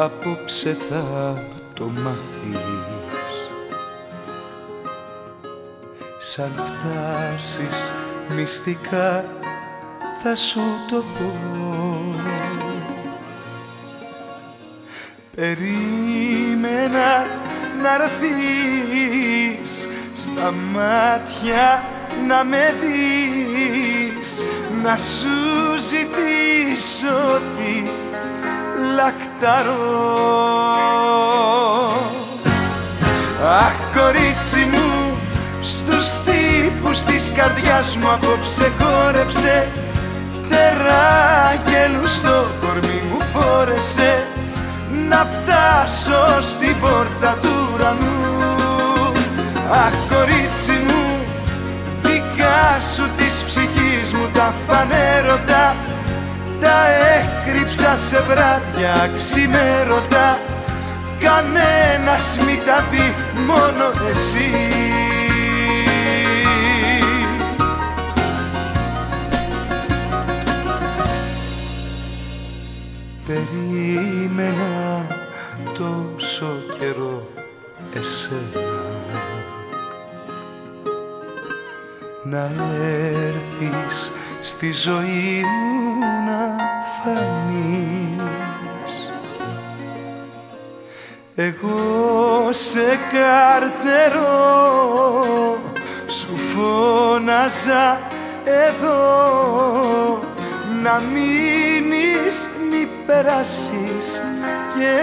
απόψε θα το μάθεις. Σαν φτάσεις μυστικά θα σου το πω. Περίμενα να'ρθείς στα μάτια να με δεις, να σου ζητήσω τι λαχταρώ. Αχ, κορίτσι μου, στους χτύπους της καρδιάς μου απόψε χόρεψε, φτερά αγγέλους στο κορμί μου φόρεσε, να φτάσω στην πόρτα του ουρανού. Αχ, κορίτσι μου, δικά σου της ψυχής μου τα φανέρωτα, τα έκρυψα σε βράδια ξημέρωτα, κανένας μη τα δει, μόνο εσύ. Περίμενα τόσο καιρό εσένα να έρθεις στη ζωή μου να φανείς. Εγώ σε καρτερώ, σου φώναζα εδώ, να μείνεις, μη περάσεις και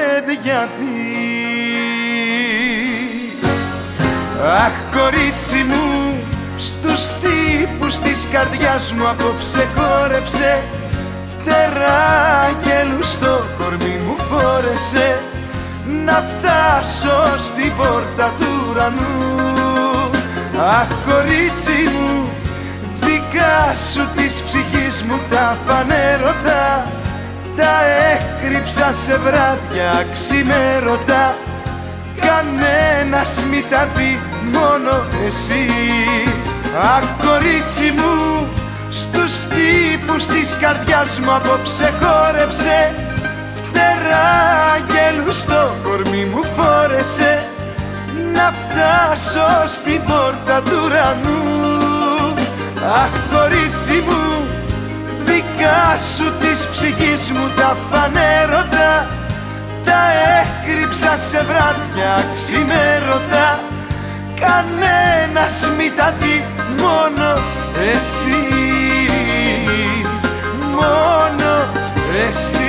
διαβείς. Αχ, κορίτσι μου, στους χτύπους της καρδιάς μου απόψε χόρεψε, φτερά αγγέλους στο κορμί μου φόρεσε, να φτάσω στην πόρτα του ουρανού. Αχ, κορίτσι μου, δικά σου της ψυχής μου τα φανέρωτα, τα έκρυψα σε βράδια ξημέρωτα, κανένας μη τα δει, μόνο εσύ. Αχ, κορίτσι μου, στους χτύπους της καρδιάς μου απόψε χόρεψε, φτερά αγγέλους στο κορμί μου φόρεσε, να φτάσω στην πόρτα του ουρανού. Αχ, κορίτσι μου, δικά σου της ψυχής μου τα φανέρωτα, τα έκρυψα σε βράδια ξημέρωτα, κανένας μη τα δει, μόνο εσύ, μόνο εσύ.